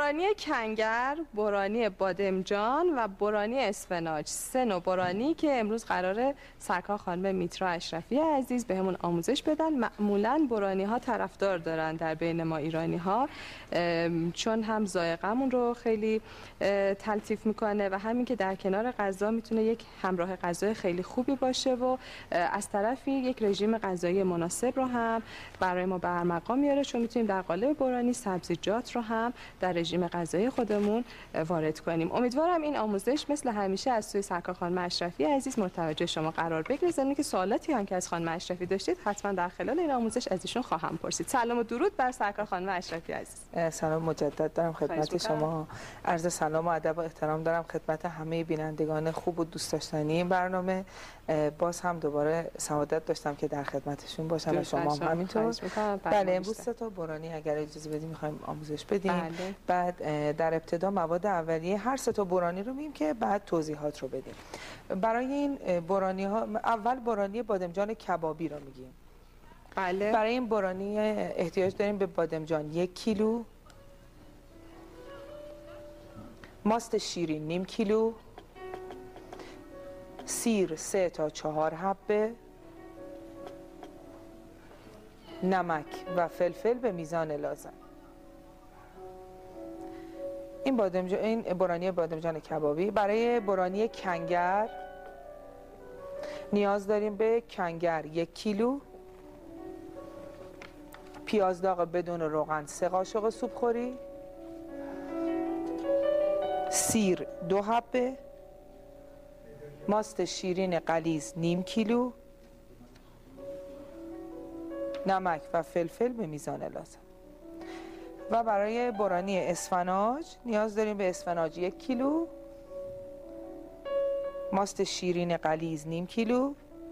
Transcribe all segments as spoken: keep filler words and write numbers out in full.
برانی کنگر، برانی بادمجان و برانی اسفناج، سه نوع برانی که امروز قراره سرکار خانم میترا اشرفی عزیز بهمون آموزش بدن. معمولا برانی ها طرفدار دارن در بین ما ایرانی ها، چون هم ذائقه‌مون رو خیلی تلطیف میکنه و همین که در کنار غذا میتونه یک همراه غذای خیلی خوبی باشه و از طرفی یک رژیم غذایی مناسب رو هم برای ما به مقام میاره، چون میتونیم در قالب برانی سبزیجات رو هم در رژیم غذایی خودمون وارد کنیم. امیدوارم این آموزش مثل همیشه از سوی سرکار خانم اشرفی عزیز متوجه شما قرار بگیره. ضمن که سوالاتی هم که از خانم اشرفی داشتید حتما در خلال این آموزش از ایشون خواهم پرسید. سلام و درود بر سرکار خانم اشرفی عزیز. سلام مجدد دارم خدمت شما. عرض سلام و ادب و احترام دارم خدمت همه بینندگان خوب و دوست داشتنی این برنامه. باز هم دوباره سعادت داشتم که در خدمتشون باشم و شما هم همینطور. بله، امروز سه تا برانی اگر اجازه بدیم می‌خوایم آموزش بدیم. بله. بعد در ابتدا مواد اولیه هر سه تا برانی رو میگیم که بعد توضیحات رو بدیم. برای این برانی ها اول برانی بادمجان کبابی رو میگیم. بله. برای این برانی احتیاج داریم به بادمجان یک کیلو، ماست شیرین نیم کیلو، سیر سه تا چهار حبه، نمک و فلفل به میزان لازم. این بادمجان، این برانی بادمجان کبابی. برای برانی کنگر نیاز داریم به کنگر یک کیلو، پیاز داغ بدون روغن سه قاشق سوپ خوری، سیر دو حبه، ماست شیرین غلیظ نیم کیلو، نمک و فلفل به میزان لازم. و برای برانی اسفناج نیاز داریم به اسفناج یک کیلو، ماست شیرین غلیظ نیم کیلو،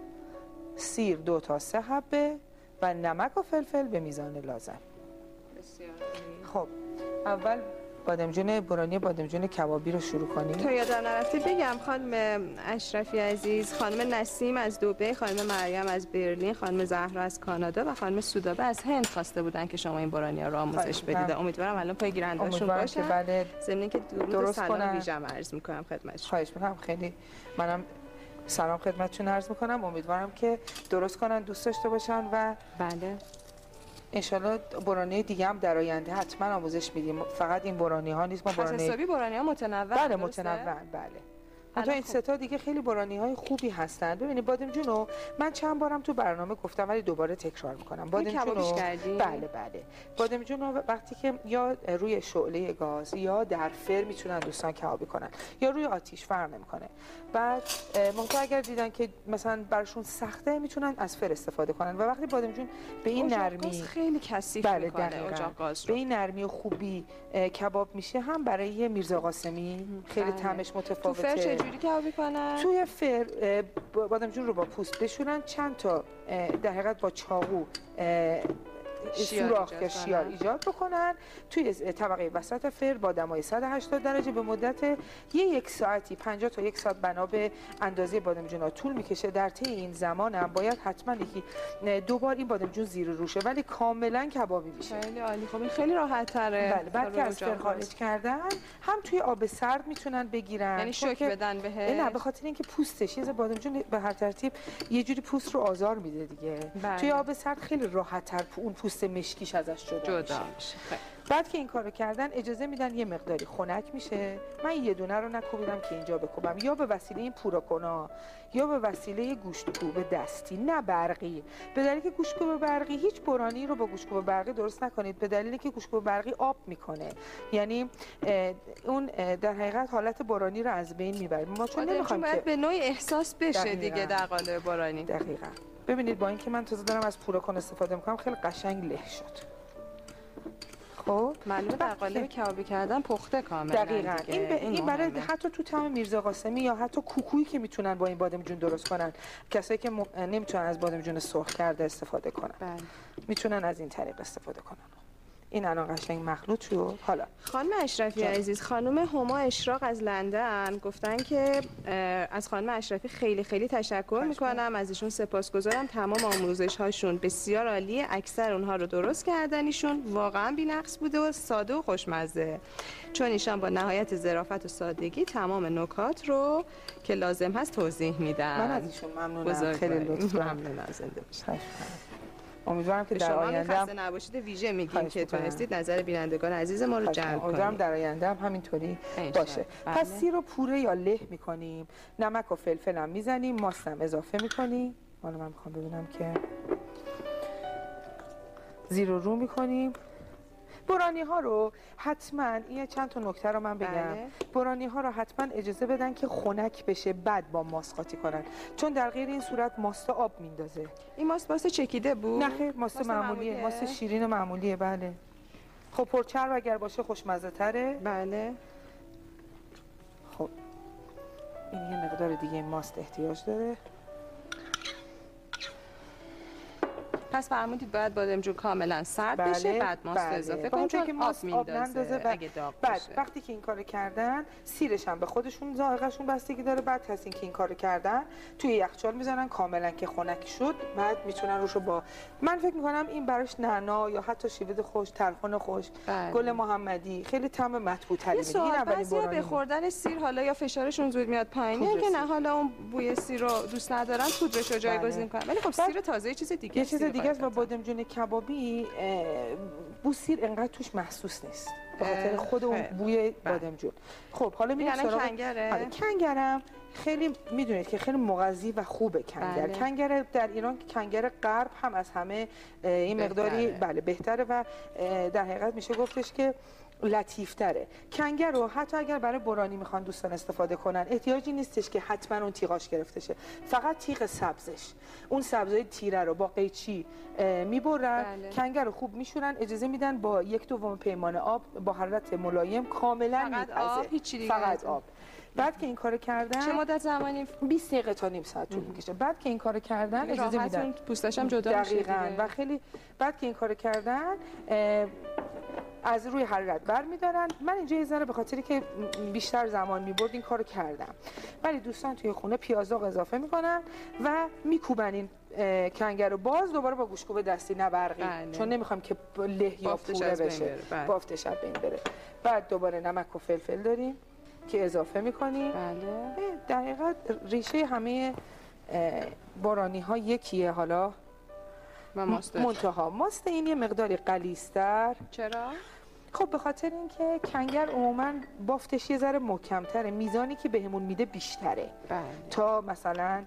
سیر دو تا سه حبه و نمک و فلفل به میزان لازم. بسیار خب اول بادمجان برانی بادمجان کبابی رو شروع کنیم. تو یادم نرفته بگم خانم اشرفی عزیز، خانم نسیم از دبی، خانم مریم از برلین، خانم زهرا از کانادا و خانم سودابه از هند خواسته بودن که شما این برانی ها رو آموزش بدید. امیدوارم الان پای گیرنده‌شون باشن. بله، ضمن اینکه درود سلام ویژه‌ام عرض می‌کنم خدمتشون. خواهش می‌کنم. خیلی منم سلام خدمتشون عرض می‌کنم. امیدوارم که درست کنن، دوست داشته باشن و بله انشالله برانی دیگه هم در آینده حتما آموزش میدیم. فقط این برانی ها نیست، ما برانی حسابی برانی ها متنوع. بله متنوع. بله حتی این سه تا دیگه خیلی برانی های خوبی هستن. ببینید بادمجونو من چند بارم تو برنامه گفتم ولی دوباره تکرار میکنم. بادمجونو بله بله بادمجونو وقتی که یا روی شعله گاز یا در فر میتونن دوستان کبابی کنن یا روی آتیش فرق نمیکنه. بعد موقع اگر دیدن که مثلا براشون سخته میتونن از فر استفاده کنن و وقتی بادمجون به این نرمی خیلی کثیف بله میکنه اجاق گاز رو، به این نرمی و خوبی کباب میشه، هم برای میرزا قاسمی خیلی طعمش متفاوته. چجوری کبابی کنن؟ توی فر بادمجون رو با پوست بشورن، چند تا در حقیقت با چاقو سوراخ یا شیار ایجاد بکنن توی طبقه وسط فر با دمای صد و هشتاد درجه به مدت یه یک ساعتی، پنجاه تا یک ساعت بنا به اندازه بادمجون طول میکشه. در طی این زمان هم باید حتما یکی دو بار این بادمجون زیر روشه ولی کاملا کبابی میشه. خیلی عالی. خب این خیلی راحت تره. بله بعد که از فر خارج کردن هم توی آب سرد میتونن بگیرن، یعنی شوک بدن بهش. نه به خاطر اینکه پوستش یه بادمجون به هر ترتیب یه جوری پوست رو آزار میده دیگه. بله. توی آب سرد خیلی راحت تر اون پوست مشکیش ازش جدا, جدا میشه. میشه. بعد که این کارو کردن اجازه میدن یه مقداری خنک میشه. من یه دونه رو نکوبیدم که اینجا بکوبم، یا به وسیله این پوراکونا یا به وسیله گوشتکوب دستی نه برقی. به دلیلی که گوشتکوب برقی هیچ برانی رو با گوشتکوب برقی درست نکنید، به دلیلی که گوشتکوب برقی آب میکنه، یعنی اون در حقیقت حالت برانی رو از بین میبره. ما چون نمیخوایم که به نوعی احساس بشه دیگه در قالب برانی. دقیقاً. ببینید با اینکه من تازه دارم از پوراکن استفاده میکنم خیلی قشنگ له شد. خب معلومه در قالب کبابی کردن پخته کاملا. دقیقاً. این, ب... این برای حتی تو طعم میرزا قاسمی یا حتی کوکویی که میتونن با این بادمجون درست کنن، کسایی که م... نمیتونن از بادمجون سرخ کرده استفاده کنن، بله. میتونن از این طریق استفاده کنن. این الان قشنگ مخلوط شد. حالا خانم اشرفی عزیز، خانم هما اشراق از لندن گفتن که از خانم اشرفی خیلی خیلی تشکر میکنم، از ایشون سپاسگزارم، تمام آموزش هاشون بسیار عالیه، اکثر اونها رو درست کردن، ایشون واقعا بی‌نقص بوده و ساده و خوشمزه، چون ایشان با نهایت ظرافت و سادگی تمام نکات رو که لازم هست توضیح میدن. من از ایشون ممنونم، خیلی لطف ممنونم، زنده باشید. امیدوارم که در آینده خسته نباشید ویژه میگیم که تونستید نظر بینندگان عزیز ما رو جلب کنید. امیدوارم در آینده هم همینطوری باشه. بله. پس سیر رو پوره یا له میکنیم، نمک و فلفل هم میزنیم، ماست هم اضافه میکنیم. حالا من میخوام ببینم که زیر و رو میکنیم. برانی ها رو حتما، این چند تا نکته رو من بگم. بله. برانی ها رو حتما اجازه بدن که خنک بشه، بعد با ماست قاطی کنن، چون در غیر این صورت ماست آب میندازه. این ماست ماست چکیده بود؟ نه خیر، ماست, ماست معمولیه. معمولیه ماست شیرین و معمولیه. بله. خب پرچرب اگر باشه خوشمزه تره. بله. خب این یه مقدار دیگه ماست احتیاج داره. پس فرمودید باید بادمجون کاملا سرد بله، بشه، بعد ماست بله. اضافه کنیم چون ماست آب میندازه اگه داغ بعد بشه. وقتی که این کارو کردن سیرش هم به خودشون ذائقه‌شون بستگی داره. بعد از اینکه این کارو کردن توی یخچال میذارن کاملا که خنک شد، بعد میتونن روشو با من فکر میکنم این براش نعنا یا حتی شیوید خوش، تلخون خوش، بله. گل محمدی خیلی طعم مطبوع تری میده. این اولین برانی به خوردن سیر حالا یا فشارشون زود میاد پایین که نه حالا اون بوی سیر رو دوست ندارن پودرش رو جایگزین کنن، ولی خب سیر تازه چیز دیگه چیز دیگه است. و بادمجون کبابی بو سیر انقدر توش محسوس نیست به خاطر خود اون بوی بادمجون. خب حالا میریم سراغ کنگره. کنگرم خیلی میدونید که خیلی مغذی و خوبه کنگر. بله. کنگر در ایران کنگر غرب هم از همه این مقداری بهتره. بله بهتره و در حقیقت میشه گفتش که لطیفتره. کنگر رو حتی اگر برای برانی میخوان دوستان استفاده کنن احتیاجی نیستش که حتما اون تیغاش گرفته شه، فقط تیغ سبزش، اون سبزای تیره رو با قیچی میبرن. بله. کنگر رو خوب میشورن، اجازه میدن با یک دوم پیمان آب با حرارت ملایم کاملا فقط آب، هیچ دیگه فقط آب. بعد که این کارو کردن چه مدت زمانی؟ بیست دقیقه تا نیم ساعت طول میکشه. بعد که این کارو کردن اجازه میدن پوستش هم جدا میشه دقیقاً و خیلی بعد که این کارو کردن از روی حرارت برمیدارن. من اینجا یه ذره به خاطری که بیشتر زمان میبرد این کارو کردم، ولی دوستان توی خونه پیازداغ اضافه میکنن و میکوبن این کنگر رو باز دوباره با گوشتکوب دستی نه برقی. بله. چون نمیخوام که له یا پوره بشه، بافتش از بین بره. بعد دوباره نمک و فلفل داریم که اضافه میکنیم. بله. در حقیقت ریشه همه برانی ها یکیه. حالا و ماست منتها ماست این یه مقداری غلیظ‌تر. چرا؟ خب به خاطر اینکه کنگر عموما بافتش یه ذره محکم‌تره، میزانی که بهمون میده بیشتره. بله. تا مثلا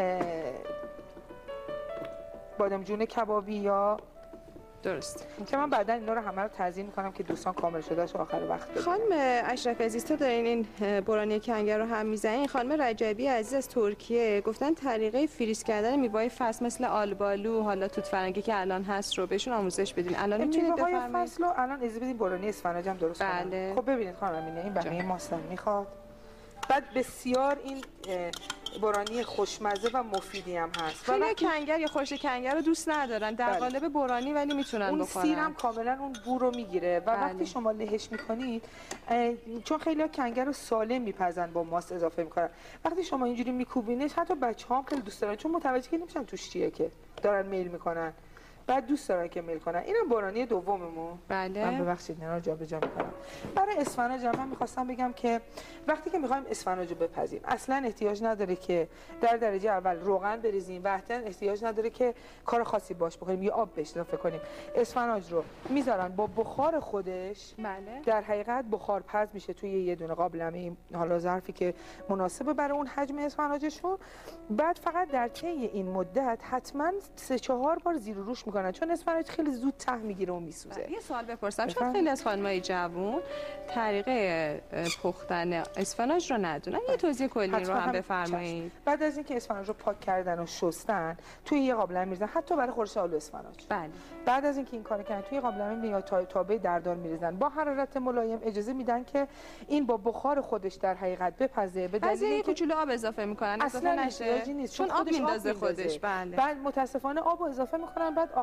بادمجون کبابی یا درست که من بعدا اینا رو همه رو تزیین میکنم که دوستان کامل شدهش آخر وقت ببینن. خانم اشرفی عزیز تو دارین این برانی کنگر رو هم میزنین. خانم رجبی عزیز از ترکیه گفتن طریقه فریز کردن میوه‌های فصل مثل آلبالو، حالا توت فرنگی که الان هست رو بهشون آموزش بدین. الان میتونید بفرمایید میوه‌های فصل رو الان اجازه بدین برانی اسفناج هم درست کنم. بله. خب ببینید خانم امینه این بقیه ماستم میخواد. بعد بسیار این برانی خوشمزه و مفیدی هم هست. خیلی کنگر یا خورش کنگر رو دوست ندارن در بله. قالب برانی ولی میتونن اون بخورن. اون سیرم کاملا اون بو رو میگیره و بله. وقتی شما لهش میکنید چون خیلی ها کنگر رو سالم میپزن با ماست اضافه میکنن، وقتی شما اینجوری میکوبینش حتی بچه‌ها هم خیلی دوست دارن چون متوجه نمیشن توش چیه که دارن میل میکنن، بعد دوست دارن که میل کنن. اینم برانی دوممون. بله. من ببخشید اینا رو جابجا میکنم. برای اسفناج من میخواستم بگم که وقتی که میخوایم اسفناج رو بپزیم اصلا احتیاج نداره که در درجه اول روغن بریزیم و اصلا احتیاج نداره که کار خاصی باش بکنیم یا آب بهش اضافه کنیم. اسفناج رو میذارن با بخار خودش. بله. در حقیقت بخار پز میشه توی یه دونه قابلمه، حالا ظرفی که مناسبه برای اون حجم اسفناجشون. بعد فقط در طی این مدت حتما سه چهار بار زیر و روش میکنن چون اسفناج خیلی زود ته میگیره و میسوزه. یه سوال بپرسم چون خیلی از خانمای جوون طریقه پختن اسفناج رو ندونن، یه توضیح کلی رو هم بفرمایید. بعد از اینکه اسفناج رو پاک کردن و شستن توی یه قابلمه میریزن، حتی برای خورش آلو اسفناج. بله. بعد از اینکه این کارو کردن توی قابلمه یا تابه دردار میریزن با حرارت ملایم، اجازه میدن که این با بخار خودش در حقیقت بپزه. به دلیل اینکه کوچولو آب اضافه میکنن اصلا احتیاجی نیست چون آب میندازه خودش. بله. بعد متاسفانه آب رو اضافه میکنن، بعد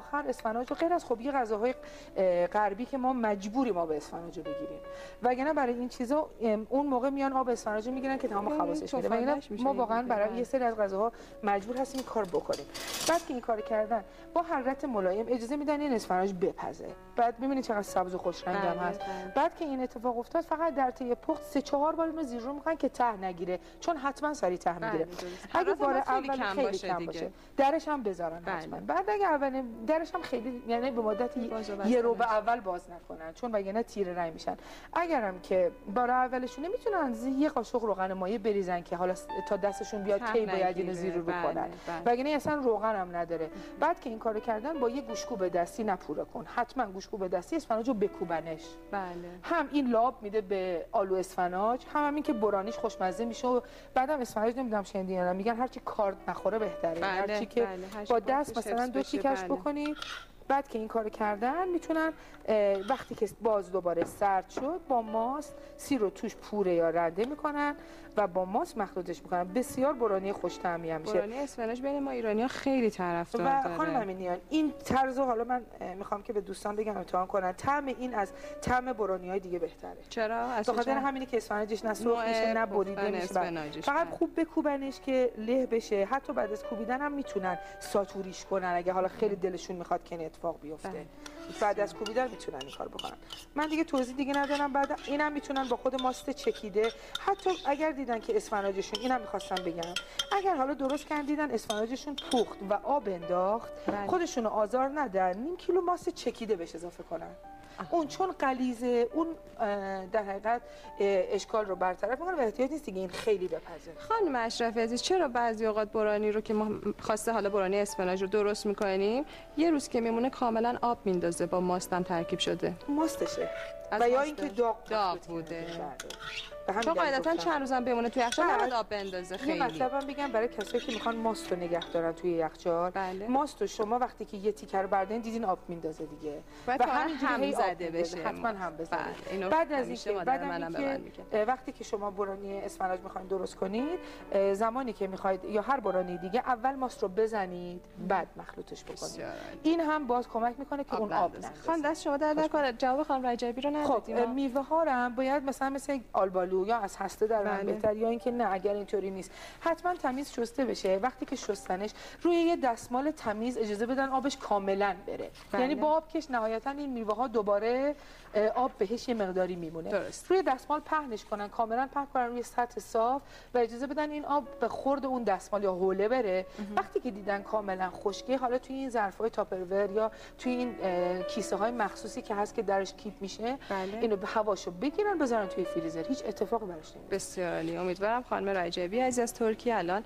آخر اسفناج رو غیر از خب یه غذاهای غربی که ما مجبوریم آب اسفناج رو بگیریم، وگرنه برای این چیزا اون موقع میان آب اسفناج رو میگیرن که تمام خواصش میره، وگرنه ما واقعا برای یه سری از غذاها مجبور هستیم این کار بکنیم. بعد که این کار کردن با حرارت ملایم اجازه میدن این اسفناج بپزه. بعد ببینید چقدر سبز و خوش رنگ هم هست. بعد که این اتفاق افتاد فقط در طی پخت سه چهار بار اینو زیر رو میکنن که ته نگیره، چون حتما سری ته میگیره. اگه بار اول خیلی باشه کم باشه درش هم بذارن حتما. بعد اگه اول درش هم خیلی یعنی به مدت یه رو به اول باز نکنن، چون وگرنه تیره رنگ میشن. اگرم که بار اولشون میتونن یه قاشق روغن مایع بریزن که حالا تا دستشون بیاد کی باید اینو زیر رو کنن، وگرنه اصلا روغن هم نداره. بعد که این کارو کردن با یه گوشکوب دستی نپوره کن، حتما گوشکوب دستی اسفناجو بکوبنش. بله. هم این لاب میده به آلو اسفناج، هم همین که برانیش خوشمزه میشه و بعدم اسفناج نمیدونم شنیدین میگن هر چی کارد نخوره بهتره. بله. هر چی که بله. با دست مثلا دو تیکش بله. بکنید. بعد که این کارو کردن میتونن وقتی که باز دوباره سرد شد با ماست سیر رو توش پوره یا رنده میکنن و با ماست مخلوطش میکنن. بسیار برانی خوش طعمی هم میشه. برانی اسفناج بین ما ایرانی‌ها خیلی طرفدار داره. و خانم امینیان این طرزو حالا من میخوام که به دوستان بگم امتحان کنن، طعم این از طعم برانی‌های دیگه بهتره. چرا؟ به خاطر همینه که اسفناجش نه سرخ میشه نه بریده میشه. فقط خوب بکوبنش که له بشه. حتی بعد از کوبیدن هم میتونن ساتوریش کنن اگه حالا خیلی دلشون میخواد که این اتفاق بیفته. بله. بعد از کوبیدن میتونن این کار بکنن. من دیگه توضیح دیگه ندارم. بعد اینم میتونن با خود ماست چکیده، حتی اگر دیدن که اسفناجشون اینم میخواستم بگم، اگر حالا درست کردن دیدن اسفناجشون پخت و آب انداخت، بله. خودشونو آزار ندن، نیم کیلو ماست چکیده بهش اضافه کنن. آه. اون چون غلیظه اون در حقیقت اشکال رو برطرف میکنه و احتیاج نیست دیگه این خیلی بپزه. خانم اشرفی عزیز، چرا بعضی اوقات برانی رو که ما خواسته حالا برانی اسفناج رو درست میکنیم یه روز که میمونه کاملا آب میندازه با ماستم ترکیب شده؟ ماستشه و یا اینکه داغ داغ بوده. چون قاعدتا چند روزم بمونه توی یخچال نباید آب بندازه. خیلی مطلبم بگم برای کسایی که میخوان ماست رو نگه دارن توی یخچال. بله. ماست رو شما وقتی که یه تیکه رو بردارین دیدین آب میندازه دیگه و همینجوری هم زده بشه. حتما هم بزنید. بعد از اینکه بعد اینکه وقتی که شما برانی اسفناج میخواین درست کنید، زمانی که میخواید یا هر برانی دیگه اول ماست رو بزنید بعد مخلوطش بکنید. این هم باز کمک میکنه که اون آب نندازه. خانم دست شما درد نکنه. جواب خانم رجبی رو ندادیم. خب میوه ها رو باید مثلا مثل آلبالو یا از هسته در من بهتر یا اینکه نه اگر اینطوری نیست حتما تمیز شسته بشه. وقتی که شستنش روی یه دستمال تمیز اجازه بدن آبش کاملا بره. بله. یعنی با آب کش نهایتا این میوه ها دوباره آب بهش یه مقداری میمونه. درست. روی دستمال پهنش کنن، کاملا پهن کنن روی سطح صاف و اجازه بدن این آب به خورد اون دستمال یا حوله بره. اه. وقتی که دیدن کاملا خشکه، حالا توی این ظرفای تاپرور یا توی این کیسه های مخصوصی که هست که درش کیپ میشه، بله. اینو به هواشو بگیرن بذارن توی فریزر، هیچ اتفاقی براش نمیفته. بسیار عالی. امیدوارم خانم رجبی عزیز از ترکیه الان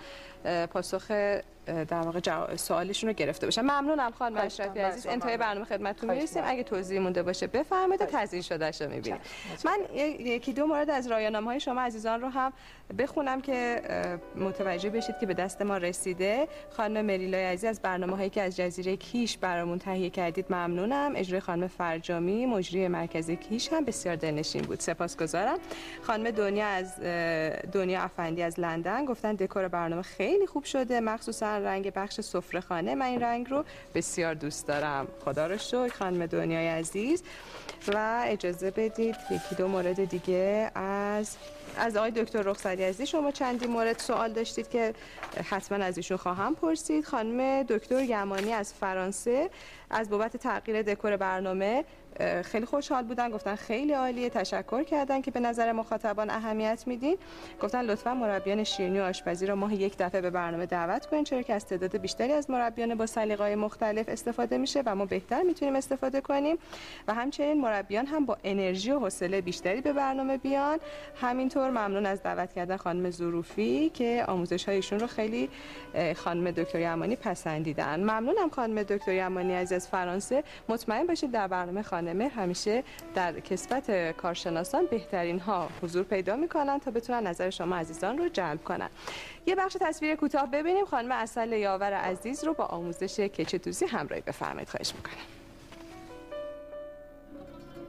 پاسخ در واقع سوالشون رو گرفته باشم. ممنونم خانم اشرفی عزیز. انتهای برنامه خدمتتون میرسیم. اگه توضیحی مونده باشه بفرمایید. تضمین شدهش رو میبینید. من یکی دو مورد از رایانه‌های شما عزیزان رو هم بخونم که متوجه بشید که به دست ما رسیده. خانم مریلای عزیز از برنامه‌هایی که از جزیره کیش برامون تهیه کردید ممنونم. اجرای خانم فرجامی مجری مرکز کیش هم بسیار دلنشین بود. سپاسگزارم. خانم دنیا از دنیا افندی از لندن گفتن دکور برنامه خیلی خوب شده، مخصوصا رنگ بخش سفره‌خانه. من این رنگ رو بسیار دوست دارم. خدا رو شکر خانم دنیای عزیز. و اجازه بدید یکی دو مورد دیگه از از آقای دکتر رخصتی عزیز شما چندی مورد سوال داشتید که حتما از ایشون خواهم پرسید. خانم دکتر یمانی از فرانسه از بابت تغییر دکور برنامه خیلی خوشحال بودن، گفتن خیلی عالیه، تشکر کردن که به نظر مخاطبان اهمیت میدین. گفتن لطفا مربیان شیرینی و آشپزی را ماهی یک دفعه به برنامه دعوت کنین، چرا که از تعداد بیشتری از مربیان با سلیقه‌های مختلف استفاده میشه و ما بهتر میتونیم استفاده کنیم و همچنین مربیان هم با انرژی و حوصله بیشتری به برنامه بیان. همینطور ممنون از دعوت کردن خانم ظروفی که آموزش‌هایشون رو خیلی خانم دکتر یمانی پسندیدن. ممنونم خانم دکتر یمانی از فرانسه. مطمئن باشید در برنامه خانم همیشه در کسبت کارشناسان بهترین ها حضور پیدا میکنن تا بتونن نظر شما عزیزان رو جلب کنن. یه بخش تصویر کوتاه ببینیم. خانم عسل یاور عزیز رو با آموزش کچه دوزی همراهی بفرمایید. خواهش میکنم.